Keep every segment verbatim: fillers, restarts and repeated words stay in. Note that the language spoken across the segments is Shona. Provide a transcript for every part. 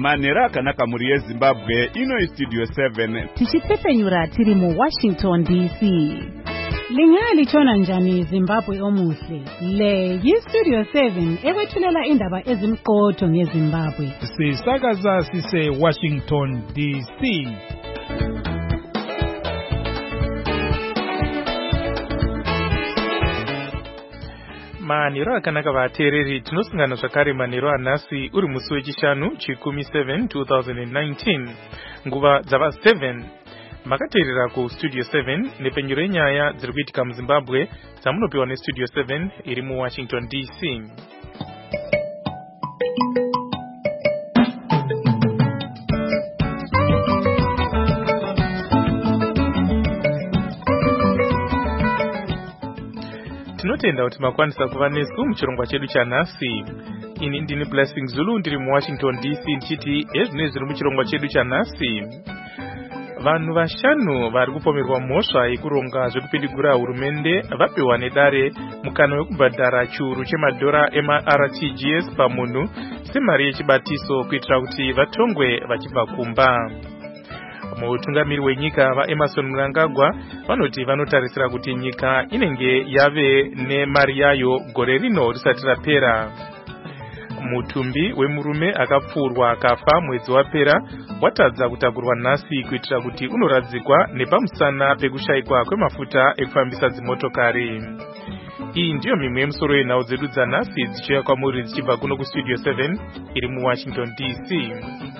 manhero akanaka muri yeZimbabwe. Ino Studio seven tichitepenyura tiri mu Washington D C. Lingali chona njani Zimbabwe omuhle. Le yiStudio seven ekwethulela indaba ezimqotho ngeZimbabwe. Sisakaza sise Washington D C. Manhero akanaka vateereri, tinosungana zvakare manhero anhasi uri musi wechishanu chikumi seven two thousand nineteen nguva dzava seven. Makateerera ku Studio seven nepenyuro yenyaya dziri kuitika muZimbabwe dzamunopiwa neStudio seven iri mu Washington D C. Tinotenda kuti makwanisa kuva nesu muchirongwa chedu chanhasi. Ini ndini Blessing Zulu ndiri mu Washington D C ndichiti ezvinenge zviri muchirongwa chedu chanhasi. Vanhu vashanu vari kupomerwa mhosva yekuronga zvekupindigura hurumende vapiwa nedare mukana wekubhadhara chiuru chemadhora ema-R T G S pamunhu semari yechibatiso kuitira kuti vatongwe vachibva kumba. Mutungamiri wenyika vaEmmerson Mnangagwa vanoti vanotarisira kuti nyika inenge yave nemari yayo gore rino risati rapera. Mutumbi wemurume akapfurwa akafa mwedzi wapera watadza kutakurwa nhasi kuitira kuti unoradzikwa nepamusana pekushayikwa kwemafuta ekufambisa dzimotokari. Iyi ndiyo mimwe yemusoro yenhau dzedu dzanhasi dzichiuya kwamuri dzichibva kuno kuStudio seven iri mu Washington D C.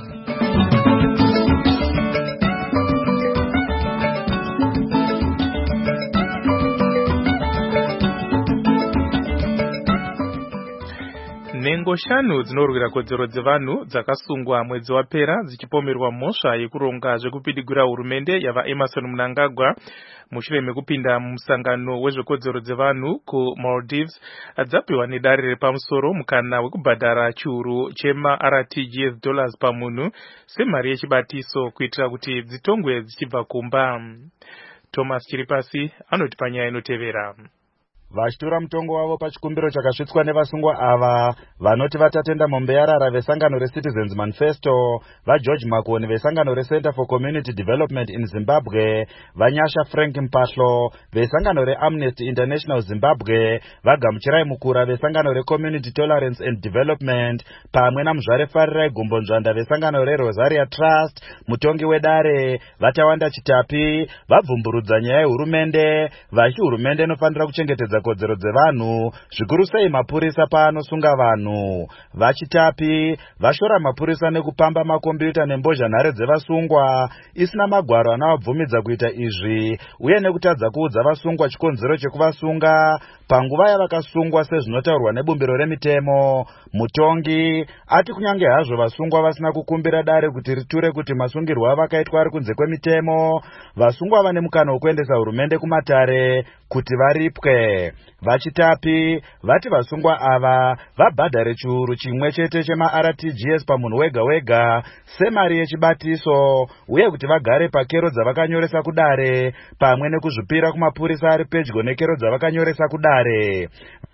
Nhengo shanu dzinorwira kodzero dzevanhu dzakasungwa mwedzi wapera dzichipomerwa mhosva yekuronga zvekupindigura hurumende yavaEmmerson Mnangagwa mushure mekupinda mumusangano wezvekodzero dzevanhu kuMaldives adzapiwa nedare repamusoro mukana wekubhadhara chiuru chema-R T G S dollars pamunhu semari yechibatiso kuitira kuti dzitongwe dzichibva kumba. Thomas Chiripasi anoti panyaya inotevera. Vachitora mutongo wavo pachikumbiro chakasvitswa nevasungwa ava vanoti vatatenda mombearara vesangano reCitizens Manifesto, vaGeorge Makoni vesangano reCenter for Community Development in Zimbabwe, vaNyasha Frank Mpahlo vesangano reAmnesty International Zimbabwe, vaGamuchirai Mukura vesangano reCommunity Tolerance and Development, pamwe naMuzvare Farirai Gumbonzvanda vesangano reRosaria Trust. Mutongi wedare Vatawanda Chitapi vabvumburudza nyaya yehurumende vachi hurumende inofanira kuchengetedza kodzero dzevanhu zvikuru sei mapurisa paanosunga vanhu. Vachitapi vashora mapurisa nekupamba makombiyuta nembozhanhare dzevasungwa isina magwaro anavabvumidza kuita izvi uye nekutadza kuudza vasungwa chikonzero chekuvasunga panguva yavakasungwa sezvinotaurwa nebumbiro remitemo. Mutongi ati kunyange hazvo vasungwa vasina kukumbira dare kuti riture kuti masungirwo avakaitwa ari kunze kwemitemo, vasungwa vane mukana wekuendesa hurumende kumatare kuti varipwe. Vachitapi vati vasungwa ava vabhadhare chiuru chimwe chete chema-R T G S pamunhu wega wega semari yechibatiso uye kuti vagare pakero dzavakanyoresa kudare pamwe nekuzvipira kumapurisa ari pedyo nekero dzavakanyoresa kudare.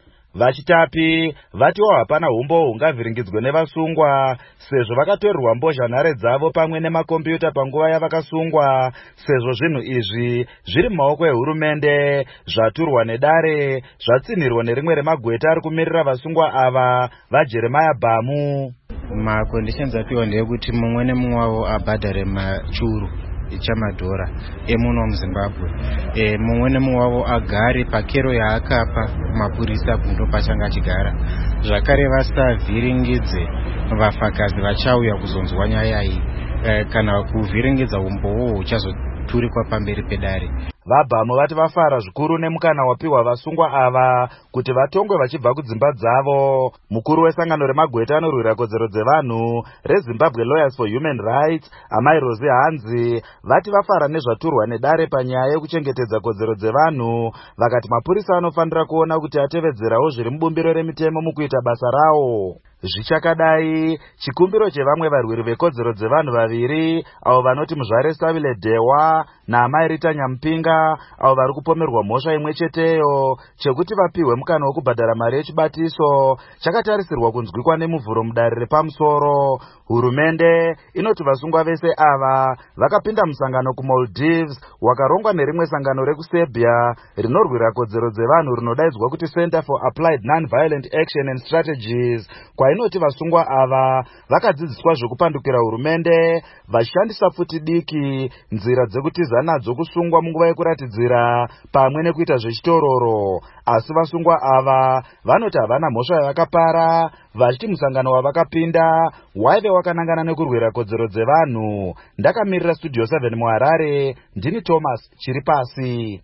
Vachitapi vatiwo hapana umbo hungavhiringidzwe nevasungwa sezvo vakatorerwa mbozhanhare dzavo pamwe nemakombiyuta panguva yavakasungwa, sezvo zvinhu izvi zviri mumaoko ehurumende zvaturwa nedare zvatsinhirwa nerimwe remagweta ari kumirira vasungwa ava vaJeremiah Bhamu. Maconditions apiwa ndeyekuti mumwe nemumwe wavo abhadhare machiuru chamadhora emunhu wamuZimbabwe. E, mumwe nemumwe wavo agare pakero yaakapa mapurisa kundo pachanga achigara. Zvakare vasavhiringidze vafakazi vachauya kuzonzwa nyaya iyi e, kana kuvhiringidza umbowo huchazoturikwa pamberi pedare. VaBhamu vati vafara zvikuru nemukana wapiwa vasungwa ava kuti vatongwe vachibva kudzimba dzavo. Mukuru wesangano remagweta anorwira kodzero dzevanhu reZimbabwe Lawyers for Human Rights, Amai Rosie Hanzi, vati vafara nezvaturwa nedare panyaya yekuchengetedza kodzero dzevanhu, vakati mapurisa anofanira kuona kuti atevedzerawo zviri mubumbiro remitemo mukuita basa rawo. Zvichakadai, chikumbiro chevamwe varwiri vekodzero dzevanhu vaviri avo vanoti Muzvare Savile Dewa naamai Rita Nyamupinga avo vari kupomerwa mhosva imwe cheteyo chekuti vapihwe mukana wokubhadhara mari yechibatiso chakatarisirwa kunzwikwa nemuvhuro mudare repamusoro. Hurumende inoti vasungwa vese ava vakapinda musangano kuMaldives wakarongwa nerimwe sangano rekuSerbia rinorwira kodzero dzevanhu rinodaidzwa kuti Center for Applied Non-Violent Action and Strategies, kwainoti vasungwa ava vakadzidziswa zvekupandukira hurumende vachishandisa futi diki nzira dzekutiza nadzo kusungwa munguva yekuratidzira pamwe nekuita zvechitororo. Asi vasungwa ava vanoti havana mhosva yavakapara, vachiti musangano wavakapinda waive wakanangana nekurwira kodzero dzevanhu. Ndakamirira Studio seven muHarare, ndini Thomas Chiripasi.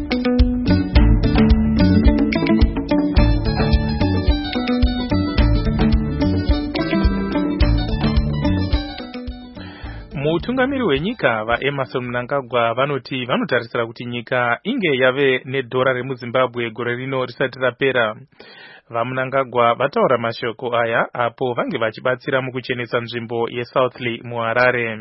Mutungamiri wenyika vaEmerson Mnangagwa vanoti vanotarisira kuti nyika inge yave nedhora remuZimbabwe gore rino risati rapera. VaMnangagwa vataura mashoko aya apo vange vachibatsira mukuchenesa nzvimbo yeSouthly muHarare.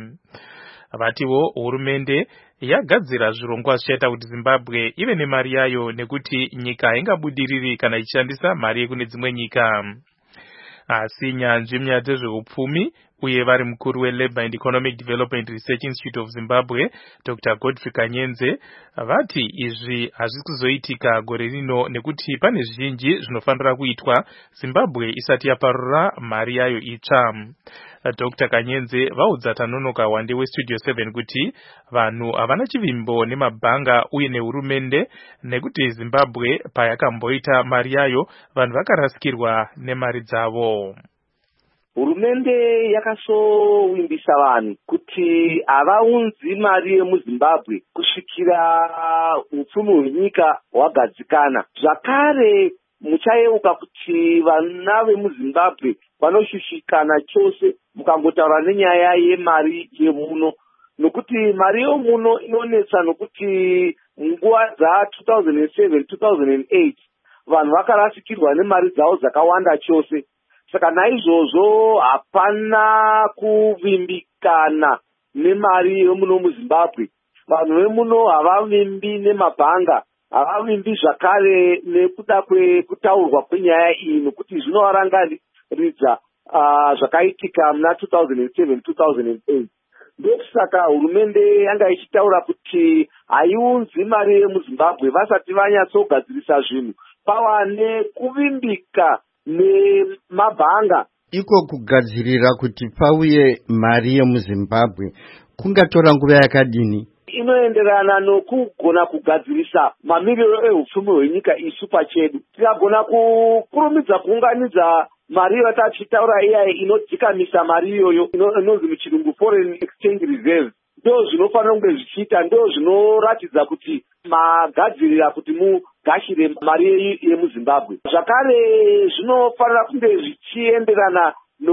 Vatiwo hurumende yagadzira zvirongwa zvichaita kuti Zimbabwe ive nemari yayo nekuti nyika haingabudiriri kana ichishandisa mari yekune dzimwe nyika. Asi nyanzvi munyaya dzezveupfumi uye vari mukuru weLabour and Economic Development Research Institute of Zimbabwe Doctor Godfrey Kanyenze vati izvi hazvisi kuzoitika gore rino nekuti pane zvizhinji zvinofanira kuitwa Zimbabwe isati yaparura mari yayo itsva. Doctor Kanyenze vaudza Tanonoka Wande weStudio seven kuti vanhu havana chivimbo nemabhanga uye nehurumende nekuti Zimbabwe payakamboita mari yayo vanhu vakarasikirwa nemari dzavo. Hurumende yakasowimbisa vanhu kuti havaunzi mari yemuZimbabwe kusvikira upfumi hwenyika hwagadzikana. Zvakare muchayeuka kuti vana vemuZimbabwe vanoshushikana chose mukangotaura nenyaya yemari yemuno, nokuti mari yemuno inonetsa nokuti munguva dza two thousand seven two thousand eight vanhu vakarasikirwa nemari dzavo dzakawanda chose. Saka naizvozvo hapana kuvimbikana nemari yemuno muZimbabwe. Vanhu vemuno havavimbi nemabhanga, havavimbi zvakare nekuda kwekutaurwa kwenyaya iyi nokuti zvinovarangaridza uh, zvakaitika muna two thousand seven two thousand eight. Ndosaka hurumende yanga ichitaura kuti haiunzi mari yemuZimbabwe vasati vanyatsogadzirisa zvinhu pava nekuvimbika nemabhanga. Iko kugadzirira kuti pauye mari yemuZimbabwe kungatora nguva yakadini? Inoenderana nokugona kugadzirisa mamiriro ehupfumi hwenyika isu pachedu. Tikagona kukurumidza kuunganidza mari vatachitaura iyaye inodzikamisa mari iyoyo inonzi muchirungu foreign exchange reserve, ndo zvinofanira kunge zvichiita, ndo zvinoratidza kuti magadzirira kuti mugashire mari yemuZimbabwe. Zvakare zvinofanira kunge zvichienderana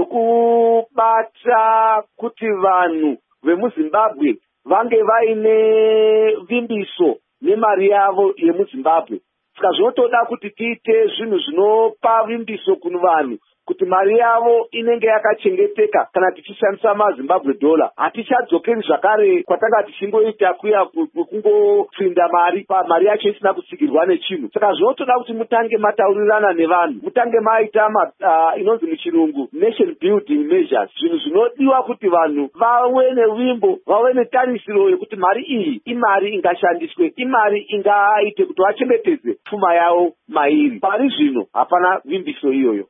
nokubata kuti vanhu vemuZimbabwe vange vaine vimbiso nemari yavo yemuZimbabwe. Saka zvinotoda kuti tiite zvinhu zvinopa vimbiso kune vanhu kuti mari yavo inenge yakachengeteka kana tichishandisa maZimbabwe dollar. Hatichadzokeri zvakare kwatanga tichingoita kuya kungopfinda mari mari yacho isina kutsigirwa nechinhu. Saka zvinotoda kuti mutange mataurirana nevanhu, mutange maita uh, inonzi muchirungu nation building measures, zvinhu zvinodiwa kuti vanhu vave nevimbo, vave netarisiro yekuti mari iyi imari ingashandiswe, imari ingaite kuti vachengetedze pfuma yavo mairi. Pari zvino hapana vimbiso iyoyo.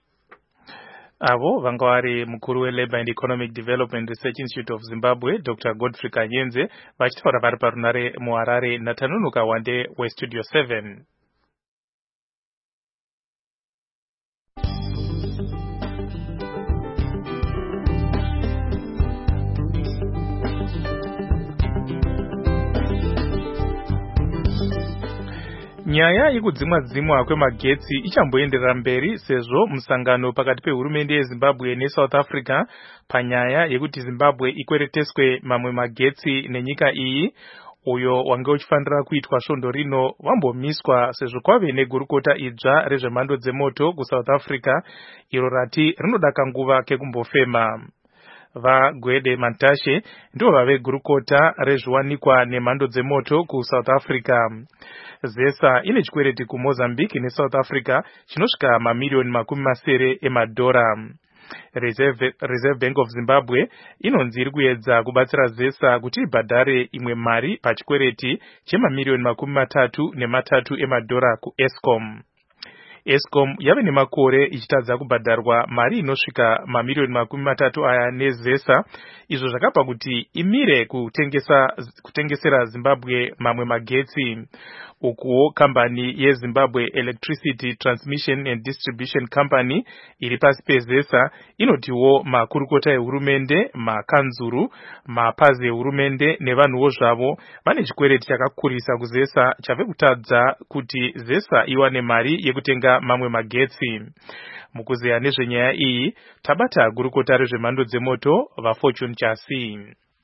Avo vanga vari mukuru weLabour and Economic Development Research Institute of Zimbabwe Doctor Godfrey Kanyenze vachitaura vari parunare muHarare naTanonoka Wande weStudio seven. Nyaya yekudzimwa dzimwa kwemagetsi ichamboenderera mberi sezvo musangano pakati pehurumende yeZimbabwe neSouth Africa panyaya yekuti Zimbabwe ikwereteswe mamwe magetsi nenyika iyi uyo wange uchifanira kuitwa svondo rino wambomiswa sezvo kwave negurukota idzva rezvemhando dzemoto kuSouth Africa iro rati rinoda kanguva kekumbofema. VaGwede Mantashe ndivo vave gurukota rezviwanikwa nemhando dzemoto kuSouth Africa. ZESA ine chikwereti kuMozambique neSouth Africa chinosvika mamiliyoni makumi masere emadhora. Reserve, Reserve Bank of Zimbabwe inonzi iri kuedza kubatsira ZESA kuti ibhadhare imwe mari pachikwereti chemamiliyoni makumi matatu nematatu emadhora kuEscom. Escom yave nemakore ichitadza kubhadharwa mari inosvika mamiliyoni makumi matatu aya neZESA, izvo zvakapa kuti imire kutengesa, kutengesera Zimbabwe mamwe magetsi. Ukuwo kambani yeZimbabwe Electricity Transmission and Distribution Company iri pasi peZESA inotiwo makurukota ehurumende, makanzuru, mapazi ehurumende nevanhuwo zvavo vane chikwereti chakakurisa kuZESA chave kutadza kuti ZESA iwane mari yekutenga mamwe magetsi. Mukuzeya nezvenyaya iyi tabata gurukota rezvemhando dzemoto vaFortune Chasi.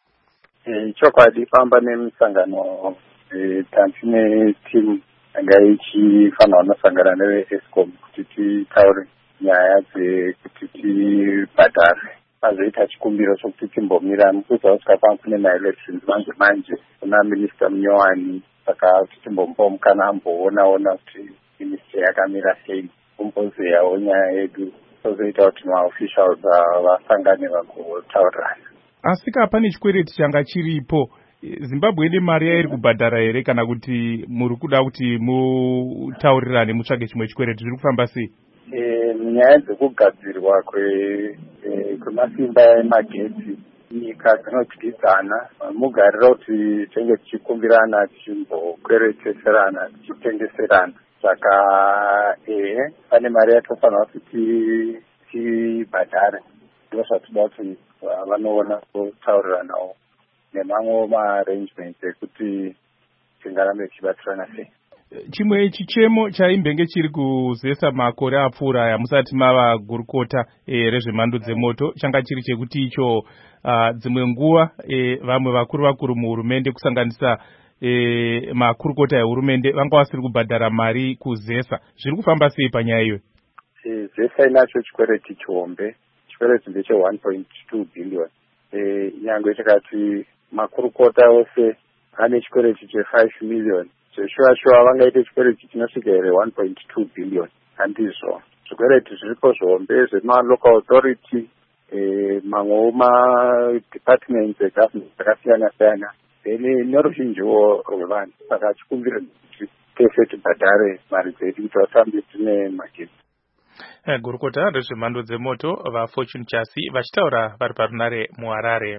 E, chokwadi famba nemisangano e, tantine timu yanga ichifanira kunosangana neveEscom kuti titaure nyaya dzekuti tibhadhare. Pazoita chikumbiro chokuti timbomira mukuza usikafana kune maelections manje manje kuna Minista Munyowani, saka timbompa mukana amboonaona kuti ministry yakamira sei kumbozeyawo nyaya yedu tozoita kuti maofficials vasangane vagotaurirana. Asika pane chikwereti changa chiripo, Zimbabwe ine mari yairi kubhadhara here kana kuti muri kuda kuti mutaurirane mutsvage chimwe chikwereti, zviri kufamba sei? E, nyaya dzekugadzirwa kwemasimba emagetsi nyika dzinodyidzana, mugarira kuti tenge tichikumbirana tichimbokwereteserana tichitengeserana. Saka ehe pane mari yatofanira kuti tibhadhare, ndo zvatoda kuti vanoona kutauriranawo nemamwe maarrangements ekuti tingarambe tichibatsirana sei. Chimwe chichemo chaimbenge chiri kuZESA makore apfuura aya musati mava gurukota e, rezvemhando dzemoto changa chiri chekuti icho uh, dzimwe nguva e, vamwe vakuru vakuru muhurumende kusanganisa e, makurukota ehurumende vanga vasiri kubhadhara mari kuZESA. Zviri kufamba sei panyaya iyo? E, ZESA inacho chikwereti chihombe, chikwereti ndeche one point two billion. E, nyangwe tikati makurukota ose ane chikwereti che five million. Zveshuwa shuwa vangaite chikwereti chinosvika here one point two billion. Handizvo zvikwereti zviripo zvihombe zvemalocal authority, e, mamwewo madepartments egovernment akasiyana siyana, then noruzhinjiwo rwevanhu. Saka chikumbiro kuti tese tibhadhare mari dzedu kuti vatambe tine magetsi. Gurukota rezvemhando dzemoto vaFortune Chasi vachitaura vari parunare muHarare.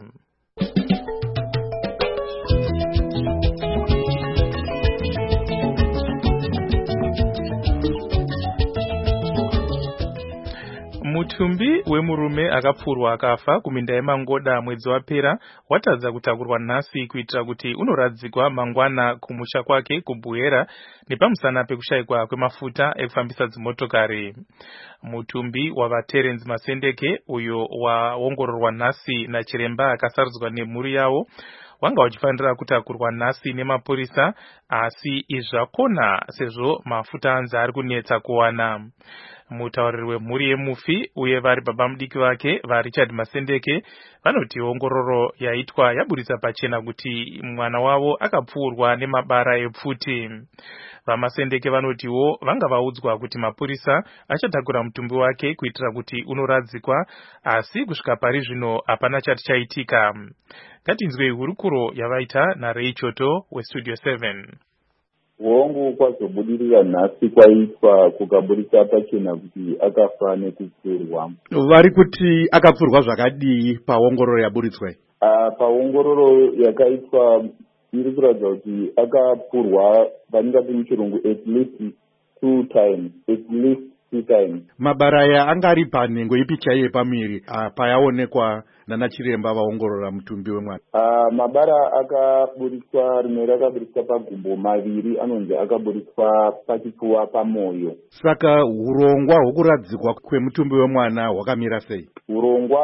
Mutumbi wemurume akapfurwa akafa kuminda yeMangoda mwedzi wapera watadza kutakurwa nhasi kuitira kuti unoradzikwa mangwana kumusha kwake kuBuhera nepamusana pekushayikwa kwemafuta ekufambisa dzimotokari. Mutumbi wavaTerence Masendeke uyo waongororwa nhasi nachiremba akasarudzwa nemhuri yavo wanga uchifanira kutakurwa nhasi nemapurisa, asi izvakona sezvo mafuta anzi ari kunetsa kuwana. Mutauriri wemhuri yemufi uye vari baba mudiki vake vaRichard Masendeke vanoti ongororo yaitwa yaburitsa pachena kuti mwana wavo akapfuurwa nemabara epfuti. VaMasendeke vanotiwo vanga vaudzwa kuti mapurisa achatakura mutumbi wake kuitira kuti unoradzikwa, asi kusvika pari zvino hapana chati chaitika. Ngatinzwe hurukuro yavaita naRay Choto weStudio seven. Hongu kwazobudirira nhasi kwaitwa kukaburitsa pachena kuti akafa nekupfurwa. Vari kuti akapfurwa zvakadii paongororo yaburitswa? Uh, paongororo yakaitwa iri kuratidza kuti akapfurwa vaningati muchirungu at least two times, at least two times. Mabara aya anga ari panhengo ipi chaiye pamiri uh, payaonekwa nana chiremba vaongorora mutumbi wemwana? Uh, mabara akaburitswa, rimwe rakaburitswa pagumbo, maviri anonzi akaburitswa pachipfuva pamoyo. Saka urongwa hwokuradzikwa kwemutumbi wemwana hwakamira sei? Urongwa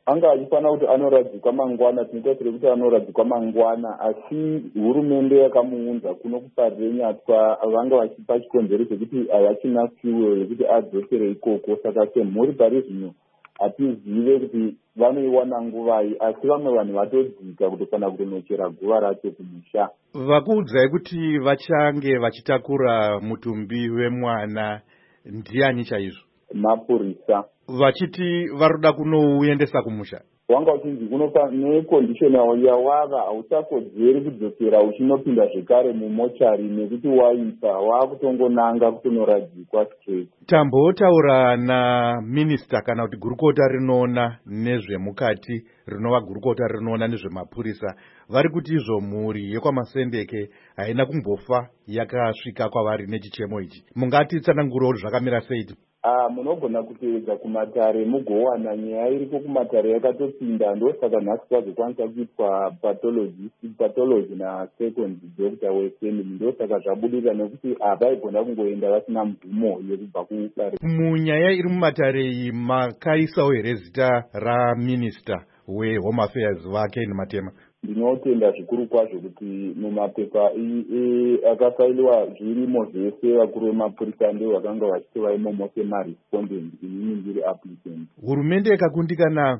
anga achifanira kuti anoradzikwa mangwana, tinotarisira kuti anoradzikwa mangwana, asi hurumende yakamuunza kuno kuparire nyatswa vanga vachipa chikonzero chekuti havachina fuel yekuti adzokere ikoko. Saka semhuri pari zvino hatizive kuti vanoiwana nguvai, asi vamwe vanhu vatodzika kutofana kutonochera guva racho kumusha. Vakuudzai kuti vachange vachitakura mutumbi wemwana ndiani chaizvo? Mapurisa. Vachiti varoda kunouendesa kumusha? Wanga uchinzi kunopa nekondishoni yawava hauchakodzeri kudzokera uchinopinda zvekare mumochari nekuti waipa waakutongonanga kutonoradzikwa straight. Tambotaura naminista kana kuti gurukota rinoona nezvemukati rinova gurukota rinoona nezvemapurisa, vari kuti izvo mhuri yekwaMasendeke haina kumbofa yakasvika kwavari nechichemo ichi. Mungati tsanangurawo zvakamira sei? Ah, munogona kutevedza kumatare mugowana nyaya iriko kumatare yakatopinda, ndosaka nhasi kwazokwanisa kuitwa pathology pathology na second doctor wefamily, ndosaka zvabudirira nekuti havaigona kungoenda vasina mvumo yekubva kudare. Munyaya iri mumatare iyi makaisawo here zita raminista wehome affairs vake Matema? Ndinotenda zvikuru kwazvo kuti mumapepa akafailiwa zvirimo zvese vakuru vemapurisa ndio vakanga vachitova imomo semarespondent inini ndiri applicant. Hurumende ikakundikana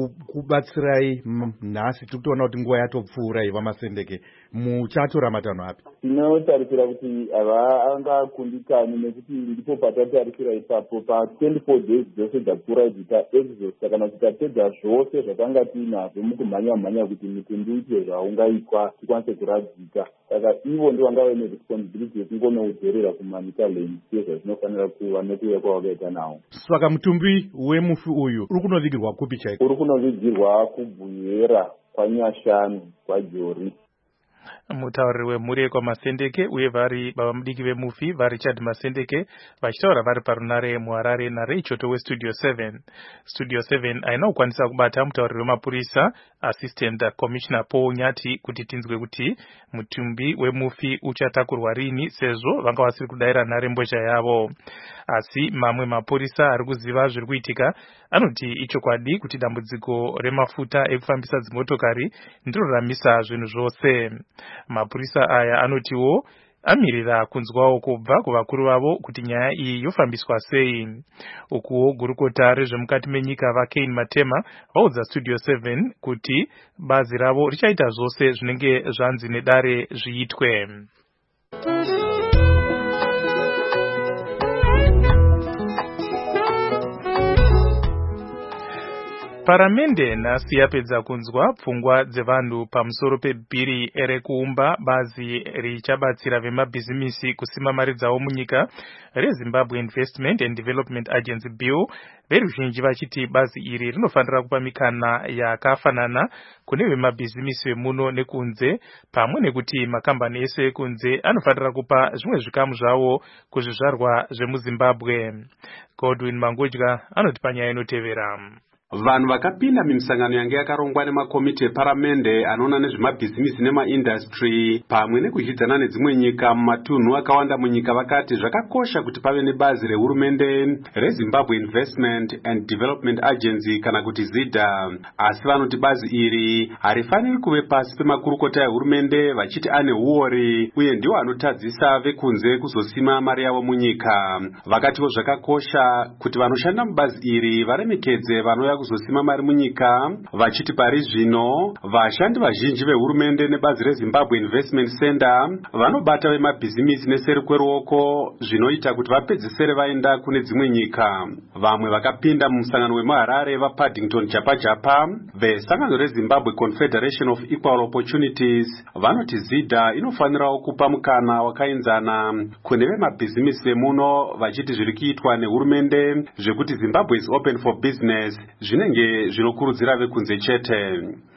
kubatsirai nhasi tikutoona kuti nguva yatopfuurai vaMasendeke, muchatora matanho api? Tinotarisira kuti havangakundikani nekuti ndipo patatarisira ipapo pa twenty-four days dzose dzapfuura dzita exhaust kana tikapedza zvose zvakanga tiinazvo mukumhanya mhanya kuti mitundu ite zvaungaitwa tikwanise kuradzika. Saka ivo ndio vanga vaine responsibility yekungonoudherera kumanyika lane sezvazvinofanira kuva nekuuya kwavakaita nawo. Saka mutumbi wemufi uyu uri kunovigirwa kupi chaiko? Uri kunovigirwa kubvuyera kwaNyashanu kwaJori. Mutauriri wemhuri yekwaMasendeke uye vari baba mudiki vemufi vaRichard Masendeke vachitaura vari parunare muHarare naReichoto westudio seven. Studio seven haina kukwanisa kubata mutauriri wemapurisa Assistant Commissioner Paul Nyati kuti tinzwe kuti mutumbi wemufi uchatakurwa rini sezvo vanga vasiri kudaira nhare mbozha yavo. Asi mamwe mapurisa ari kuziva zviri kuitika anoti ichokwadi kuti dambudziko remafuta ekufambisa dzimotokari ndiro ramisa zvinhu zvose. Mapurisa aya anotiwo amirira kunzwawo kubva kuvakuru vavo kuti nyaya iyi yofambiswa sei. Ukuwo gurukota rezvemukati menyika vaCain Matema vaudza Studio seven kuti bazi ravo richaita zvose zvinenge zvanzi nedare zviitwe. Paramende nhasi yapedza kunzwa pfungwa dzevanhu pamusoro pebhiri rekuumba bazi richabatsira vemabhizimisi kusima mari dzavo munyika reZimbabwe Investment and Development Agency Bill. Veruzhinji vachiti bazi iri rinofanira kupa mikana yakafanana kune vemabhizimisi vemuno nekunze, pamwe nekuti makambani ese ekunze anofanira kupa zvimwe zvikamu zvavo kuzvizvarwa zvemuZimbabwe. Godwin Mangudya anoti panyaya inotevera. Vanhu vakapinda mumisangano yange yakarongwa nemakomiti eparamende anoona nezvemabhizimisi nemaindastry pamwe nekuzvidzana nedzimwe nyika mumatunhu akawanda munyika vakati zvakakosha kuti pave nebazi rehurumende reZimbabwe Investment and Development Agency kana kuti ZIDA. Asi vanoti bazi iri harifaniri kuve pasi pemakurukota ehurumende vachiti ane huori uye ndiwo anotadzisa vekunze kuzosima mari yavo munyika. Vakatiwo zvakakosha kuti vanoshanda mubazi iri varemekedze vanouya kuzosima mari munyika, vachiti pari zvino vashandi vazhinji vehurumende nebazi reZimbabwe Investment Center vanobata vemabhizimisi neseri kweruoko zvinoita kuti vapedzisere vaenda kune dzimwe nyika. Vamwe vakapinda mumusangano wemuHarare vaPaddington Japa Japa vesangano reZimbabwe Confederation of Equal Opportunities vanoti ZIDA inofanirawo kupa mukana wakaenzana kune vemabhizimisi vemuno, vachiti zviri kuitwa nehurumende zvekuti Zimbabwe is open for business zvinenge zvinokurudzira vekunze chete.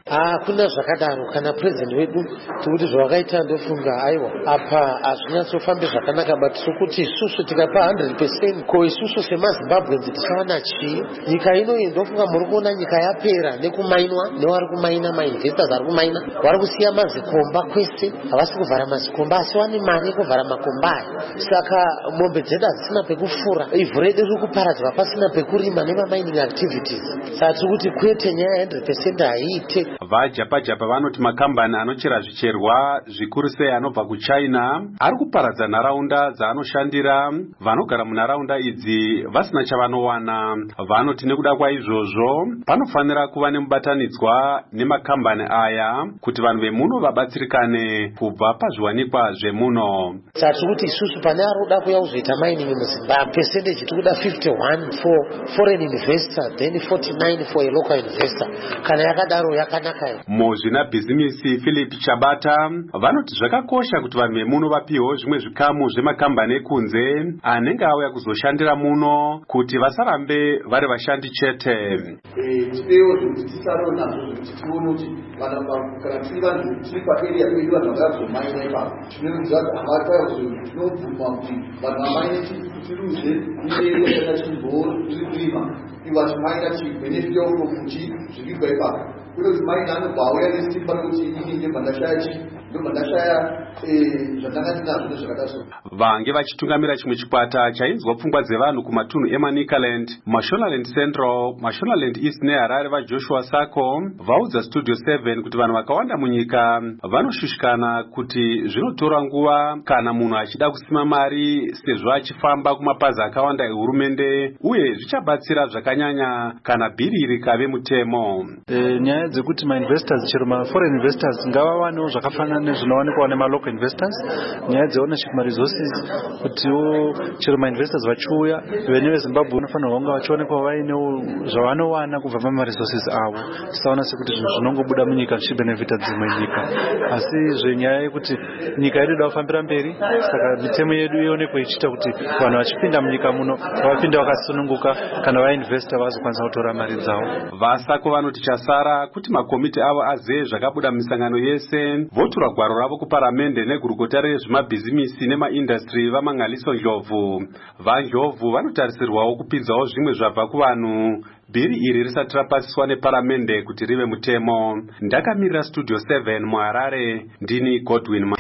Hakuna zvakadaro kana president wedu tikuti zvawakaita ndofunga aiwa apa hazvinyatsofambe zvakanaka but sokuti isusu tikapa one hundred percent ko isusu semazimbabwenzi tichawana chii nyika inoyi ndofunga muri kuona nyika yapera nekumainwa nevari kumaina mainvestors ari kumaina vari kusiya mazikomba kwese havasi kuvhara mazikomba asi vane mari yekuvhara makomba aya saka mombe dzedu hadzisina pekufura ivhu redu riri kuparadzwa pasina pekurima nemamining activities saka tiri kuti kwete nyaya ya one hundred percent haiite. Vajapa-japa vanoti makambani anochera zvicherwa zvikuru sei anobva kuchina ari kuparadza nharaunda dzaanoshandira vanogara munharaunda idzi vasina chavanowana. Vanoti nekuda kwaizvozvo panofanira kuva nemubatanidzwa nemakambani aya kuti vanhu vemuno vabatsirikane kubva pazviwanikwa zvemuno. Saka tiri kuti isusu pane ari kuda kuuya kuzoita mining muzimbabwe percentage tiri kuda fifty-one for foreign investor then forty-nine for a local investor. Kana yakadaro yakanaka. Muzvina bhizimisi Philip Chabata vanoti zvakakosha kuti vanhu vemuno vapiwewo zvimwe zvikamu zvemakambani ekunze anenge auya kuzoshandira muno kuti vasarambe vari vashandi chete. Tipewo kuti tisaro nazvo kuti tione kuti kana tiri vanhu tiri paarea pedu vanhu vakazomaina ipapo tinoziva kuti havakazvo tinobvuma kuti vanhu vamaine tiruze iere kana chimbori tiri kurima iva timaina chibenefita ukokuchi zviribva ipapo kuno kuti maina anobva auya nesimba rekuti ini ndemandashaya chi ndomandashaya zvandanga tinazvo nezvakadaso. Vange vachitungamira chimwe chikwata chainzwa pfungwa dzevanhu kumatunhu eManicaland, Mashonaland Central, Mashonaland East neHarare vaJoshua Sako vaudza Studio seven kuti vanhu vakawanda munyika vanoshushikana kuti zvinotora nguva kana munhu achida kusima mari sezvo achifamba kumapazi akawanda ehurumende uye zvichabatsira zvakanyanya kana bhiri rikave mutemo. E, nyaya dzekuti mainvestors chero maforeign investors ngavawanewo zvakafanana nezvinowanikwa nemalocal investors, nyaya dzeownership maresources kutiwo chero mainvestors vachiuya vene veZimbabwe vanofanirwa kunge vachionekwa vainewo zvavanowana kubva pamaresources avo. Tisaona sekuti zvinhu zvinongobuda munyika zvichibenefita dzimwe nyika, asi zvenyaya yekuti nyika yedu ida kufambira mberi, saka mitemo yedu ionekwe ichiita kuti vanhu vachipinda munyika muno vapinde vakasununguka kana vainvesta vazokwanisa kutora mari dzavo. Vasako vanoti chasara kuti makomiti avo azive zvakabuda misangano yese votura gwaro ravo kuparamende negurukota rezvemabhizimisi nemaindastry vaMangaliso Ndlovu. VaNdlovu vanotarisirwawo kupinzawo zvimwe zvabva kuvanhu bhiri iri risati rapasiswa neparamende kuti rive mutemo. Ndakamirira Studio seven muHarare, ndini Godwin.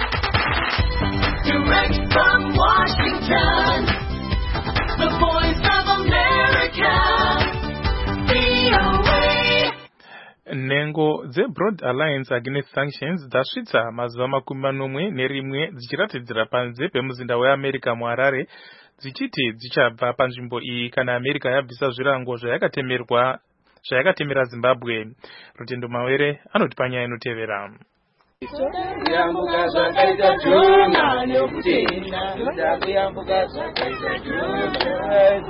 Direct from Washington, the voice of America, V O A. Nhengo dzeBroad Alliance Against Sanctions dzasvitsa mazuva makumi manomwe nerimwe dzichiratidzira panze pemuzinda weAmerica muHarare dzichiti dzichabva panzvimbo iyi kana America yabvisa zvirango zvayakatemerwa zvayakatemera Zimbabwe. Rutendo Mawere anoti panyaya inotevera. Kuyambuka zvakaita Jona nekutenda kuyambuka zvakaita Jona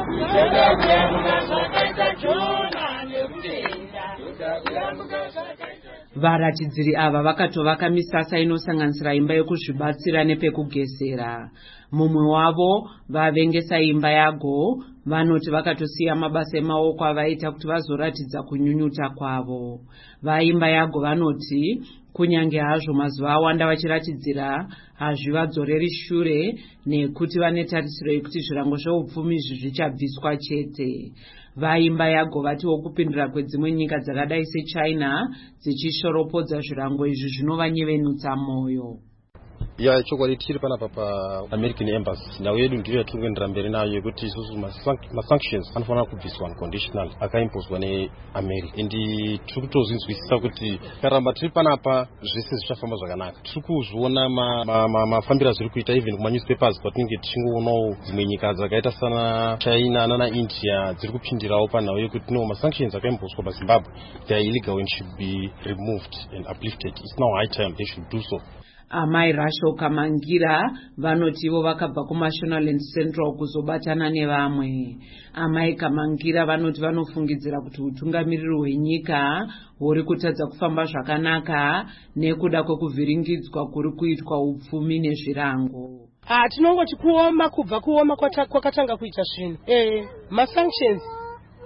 kuyambuka zvakaita Jona nekutenda kuyambuka zvakaita. Varatidziri ava vakatovaka misasa inosanganisira imba yekuzvibatsira nepekugezera. Mumwe wavo vavengesa imba yago vanoti vakatosiya mabasa emaoko avaita kuti vazoratidza kunyunyuta kwavo. Vaimba yago vanoti kunyange hazvo mazuva awanda vachiratidzira hazvivadzoreri shure nekuti vane tarisiro yekuti zvirango zveupfumi izvi zvichabviswa chete. Vaimba yago vatiwo kupindura kwedzimwe nyika dzakadai seChina dzichishoropodza zvirango izvi zvinovanyevenutsa mwoyo. Ya chokwadi tiri panapa pa American Embassy ndau yedu ndiyo yatiri kuendera mberi nayo yekuti isusu masanctions anofanira kubviswa unconditional akaimboswa neAmerica. Indi tiri kutozinzwisisa kuti karamba tiri panapa zvese zvichafamba zvakanaka. Tiri kuzviona mafambiro zviri kuita even kumanewspapers kwatinenge tichingoonawo dzimwe nyika dzakaita sana China nana India dziri kupindirawo panhau yekuti no masanctions akaimboswa paZimbabwe they are illegal and should be removed and uplifted. It's now high time they should do so. Amai Rasho Kamangira vanotivo vakabva kuMashonaland Central kuzobatana nevamwe. Amai Kamangira vanoti vanofungidzira kuti utungamiriri hwenyika huri kutadza kufamba zvakanaka nekuda kwekuvhiringidzwa kuri kuitwa upfumi nezvirango. Ah, tinongoti kuoma kubva kuoma kwakatanga kuita zvinhu. Eh, masanctions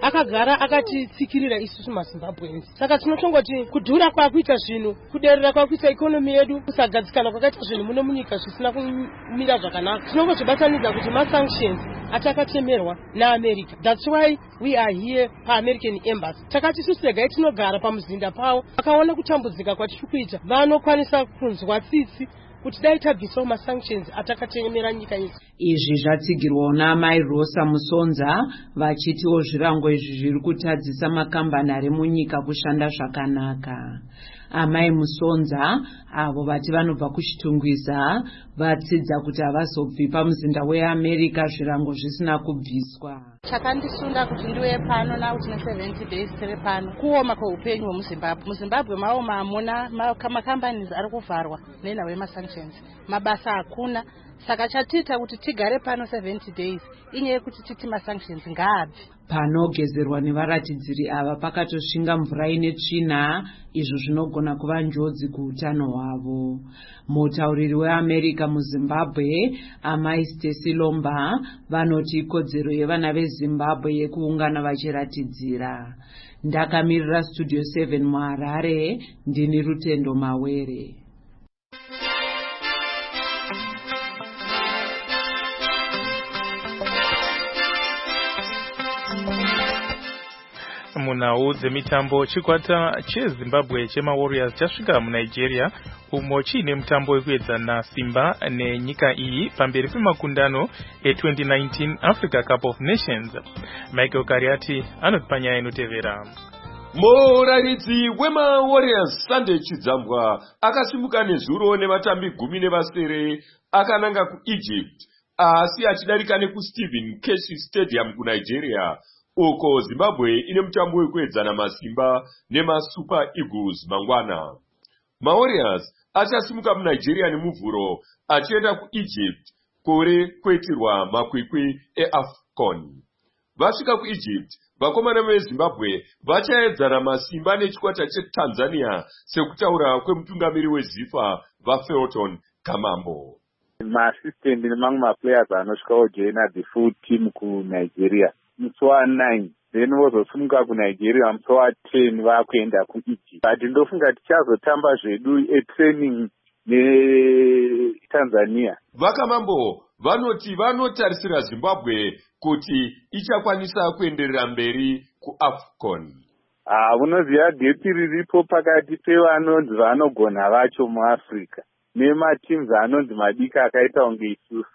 akagara akatitsikirira isusu mazimbabwenzi. Saka tinotongoti kudhura kwakuita zvinhu, kuderera kwakuita ikonomi yedu, kusagadzikana kwakaita zvinhu muno munyika zvisina kumira zvakanaka. Tinongozvibatanidza kuti masanctions atakatemerwa naAmerica. That's why we are here paAmerican Embassy. Takati isusu regai tinogara pamuzinda pavo, vakaona kutambudzika kwatiri kuita, vanokwanisa kunzwa tsitsi kuti dai tabvisawo masanctions atakatemera nyika yedu. Izvi zvatsigirwawo naamai Rosa Musonza vachitiwo zvirango izvi zviri kutadzisa makambani ari munyika kushanda zvakanaka. Amai Musonza avo vati vanobva kuchitungwiza vatsidza kuti havazobvi pamuzinda weAmerica zvirango zvisina kubviswa. Chakandisunda kuti ndiwe pano now tine seventy days tiri pano kuoma kweupenyu hwemuzimbabwe. Muzimbabwe mavo mamuna makambani ari kuvharwa nena wemasanctions, mabasa hakuna. Saka chatita kuti tigare pano seventy days inyaya yekuti titi masanctions ngaabve. Panogezerwa nevaratidziri ava pakatosvinga mvura ine tsvina, izvo zvinogona kuva njodzi kuutano hwavo. Mutauriri weAmerica muZimbabwe, amai Stacy Lomba, vanoti ikodzero yevana veZimbabwe yekuungana vachiratidzira. Ndakamirira Studio seven muHarare, ndini Rutendo Mawere. Munhau dzemitambo, chikwata cheZimbabwe chemaWarriors chasvika muNigeria umo chiine mutambo wekuedzana simba nenyika iyi pamberi pemakundano e-twenty nineteen Africa Cup of Nations. Michael Kariati anotipa nyaya inotevera. Muraritsi wemaWarriors Sunday Chidzambwa akasimuka nezuro nevatambi gumi nevasere akananga kuEgypt asi achidarika nekuStephen Keshi Stadium kuNigeria, uko Zimbabwe ine mutambo wekuedzana masimba nemaSuper Eagles mangwana. MaWarriors achasimuka muNigeria nemuvhuro achienda kuEgypt kore kwetirwa makwikwi eAFCON. Vasvika kuEgypt, vakomana veZimbabwe vachaedzana masimba nechikwata cheTanzania sekutaura kwemutungamiri weZIFA vaFelton Kamambo. Maassistant nemamwe maplayers anosvika kujoina the full team kuNigeria musi wanine, then vozosimuka kuNigeria musi waten vakuenda kuEgypt. But ndofunga tichazotamba zvedu etraining neTanzania. Vakamambo vanoti vanotarisira Zimbabwe kuti ichakwanisa kuenderera mberi kuAFCON. Ah, unoziva gap riripo pakati pevanonzi vanogona vacho muAfrica nemateams anonzi madika akaita kunge isusu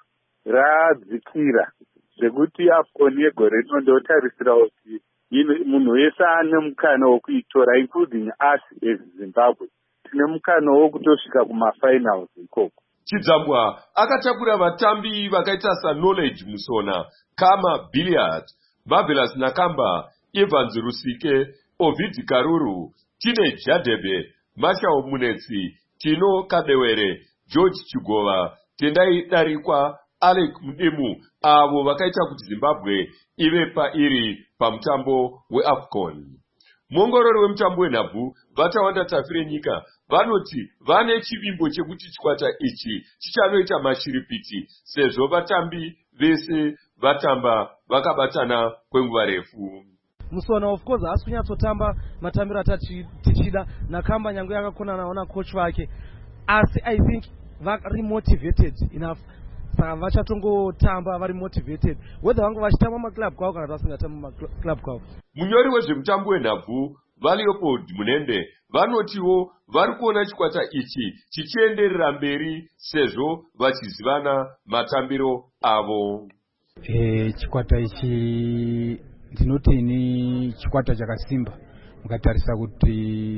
radzikira zvekuti AFCON yegore rino ndotarisira kuti munhu wese ane mukana wokuitora including us as Zimbabwe tine mukana wokutosvika kumafinals ikoko. Chidzambwa akatakura vatambi vakaita saKnowledge Musona, Kama Billiard, Marvelous Nakamba, Evans Rusike, Ovid Karuru, Tine Jadebe, Mashao Munetsi, Tino Kadewere, George Chigova, Tendai Darikwa, Alec Mudemu, avo vakaita kuti Zimbabwe ive pairi pamutambo weAFCON. Muongorori wemutambo wenhabvu vatawanda tafire nyika vanoti vane chivimbo chekuti chikwata ichi chichanoita mashiripiti sezvo vatambi vese vatamba vakabatana kwenguva refu. Musona of course haasi kunyatsotamba matambiro atati tichida, Nakamba nyange yakakona naona coach wake, asi I think vari motivated enough saka vachatongotamba vari motivated whether vangu vachitamba maclub kwavo kana vasingatamba maclub kwavo. Munyori wezvemutambo wenhabvu vaLeopold Munende vanotiwo vari kuona chikwata ichi chichienderera mberi sezvo vachizivana matambiro avo. E, chikwata ichi ndinoti ni chikwata chakasimba mukatarisa kuti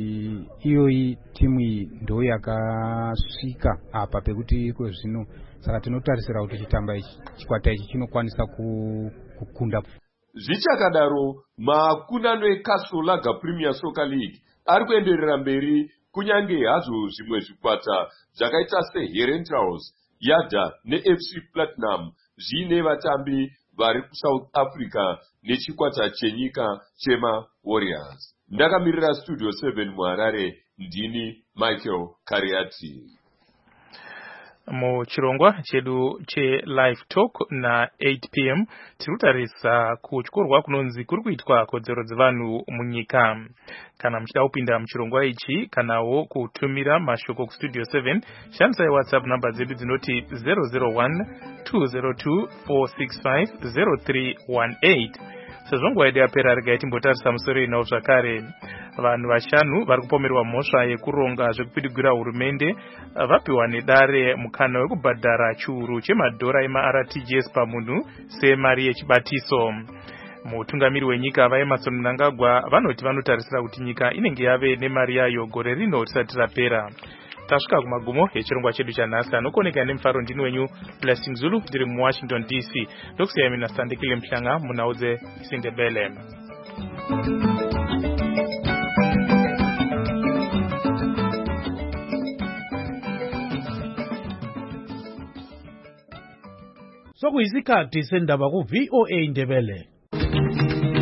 iyoyi timu iyi ndo yakasvika apa pekuti iko zvino, saka tinotarisira kuti chitamba ichi chikwata ichi chinokwanisa kukunda. Zvichakadaro makundano eCastle Lager Premier Soccer League ari kuenderera mberi kunyange hazvo zvimwe zvikwata zvakaita seHerentals, Yada neF C Platinum zvine vatambi vari kuSouth Africa nechikwata chenyika chema Warriors. Ndakamirira Studio seven muHarare, ndini Michael Kariati. muchirongwa chedu che-live talk na eight p m tiri kutarisa kutyorwa kunonzi kuri kuitwa kodzero dzevanhu munyika. Kana muchida kupinda muchirongwa ichi kanawo kutumira mashoko kustudio seven, shandisai whatsapp namba dzedu dzinoti zero zero one two zero two four six five zero three one eight. Sezvo nguva yedu yapera regai timbotarisa musoro inawo zvakare. Vanhu vashanu vari kupomerwa mhosva yekuronga zvekupidigura hurumende vapiwa nedare mukana wekubhadhara chiuru chemadhora ema-R T G S pamunhu semari yechibatiso. Mutungamiri wenyika vaEmmerson Mnangagwa vanoti vanotarisira kuti nyika inenge yave nemari yayo gore rino risati rapera. Tasvika kumagumo echirongwa chedu chanhasi. Anokoneka nemufaro ndini wenyu Blessing Zulu ndiri muWashington D C. Ndokusiyai mina Sandekile Mhlanga munhau dzeSindebele. Sokuyisikhathi sendaba ku V O A Indebele.